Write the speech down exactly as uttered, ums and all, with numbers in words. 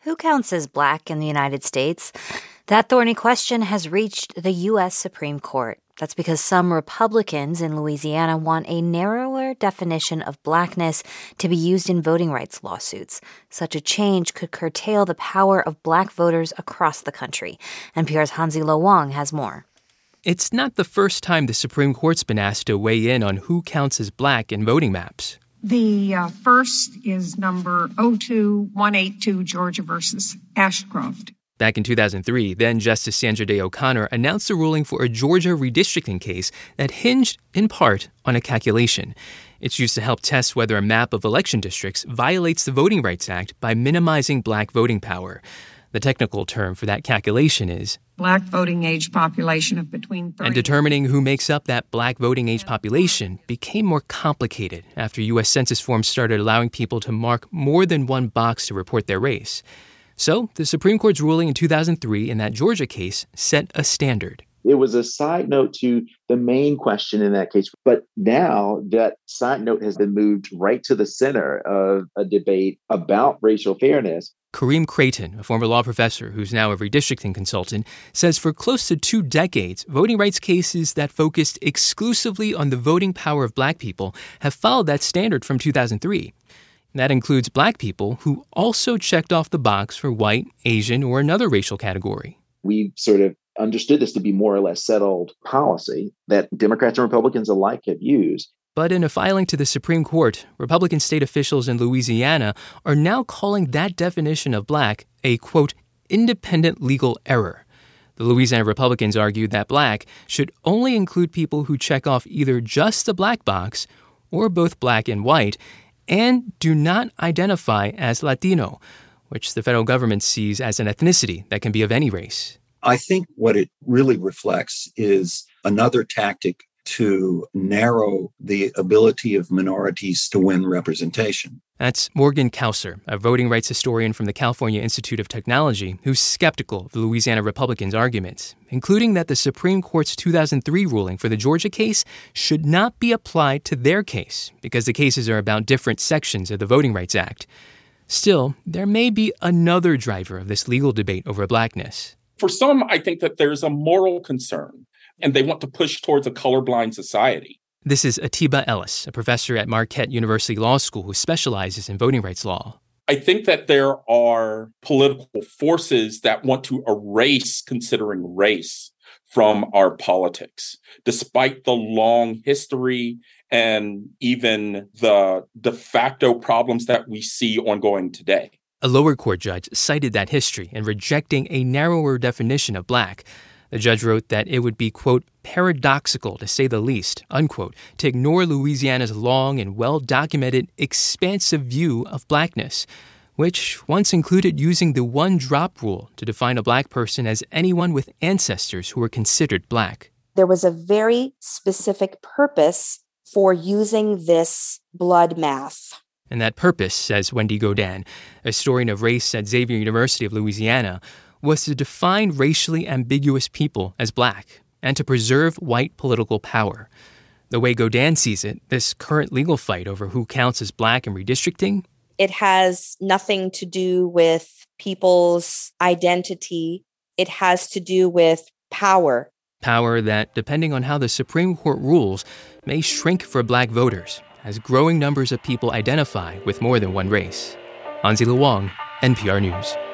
Who counts as black in the United States? That thorny question has reached the U S Supreme Court. That's because some Republicans in Louisiana want a narrower definition of blackness to be used in voting rights lawsuits. Such a change could curtail the power of black voters across the country. N P R's Hansi Lo Wang has more. It's not the first time the Supreme Court's been asked to weigh in on who counts as black in voting maps. The uh, first is number oh two one eight two, Georgia versus Ashcroft. Back in two thousand three, then-Justice Sandra Day O'Connor announced a ruling for a Georgia redistricting case that hinged, in part, on a calculation. It's used to help test whether a map of election districts violates the Voting Rights Act by minimizing black voting power. The technical term for that calculation is black voting age population of between thirty. And determining who makes up that black voting age population became more complicated after U S Census forms started allowing people to mark more than one box to report their race. So the Supreme Court's ruling in two thousand three in that Georgia case set a standard. It was a side note to the main question in that case. But now that side note has been moved right to the center of a debate about racial fairness. Kareem Creighton, a former law professor who's now a redistricting consultant, says for close to two decades, voting rights cases that focused exclusively on the voting power of black people have followed that standard from two thousand three. That includes black people who also checked off the box for white, Asian, or another racial category. We sort of understood this to be more or less settled policy that Democrats and Republicans alike have used. But in a filing to the Supreme Court, Republican state officials in Louisiana are now calling that definition of black a, quote, independent legal error. The Louisiana Republicans argued that black should only include people who check off either just the black box or both black and white, and do not identify as Latino, which the federal government sees as an ethnicity that can be of any race. I think what it really reflects is another tactic to narrow the ability of minorities to win representation. That's Morgan Couser, a voting rights historian from the California Institute of Technology, who's skeptical of the Louisiana Republicans' arguments, including that the Supreme Court's two thousand three ruling for the Georgia case should not be applied to their case because the cases are about different sections of the Voting Rights Act. Still, there may be another driver of this legal debate over blackness. For some, I think that there's a moral concern, and they want to push towards a colorblind society. This is Atiba Ellis, a professor at Marquette University Law School who specializes in voting rights law. I think that there are political forces that want to erase considering race from our politics, despite the long history and even the de facto problems that we see ongoing today. A lower court judge cited that history in rejecting a narrower definition of black. The judge wrote that it would be, quote, paradoxical, to say the least, unquote, to ignore Louisiana's long and well-documented expansive view of blackness, which once included using the one-drop rule to define a black person as anyone with ancestors who were considered black. There was a very specific purpose for using this blood math. And that purpose, says Wendy Godin, a historian of race at Xavier University of Louisiana, was to define racially ambiguous people as black and to preserve white political power. The way Godin sees it, this current legal fight over who counts as black in redistricting, it has nothing to do with people's identity. It has to do with power. Power that, depending on how the Supreme Court rules, may shrink for black voters as growing numbers of people identify with more than one race. Hansi Lo Wang, N P R News.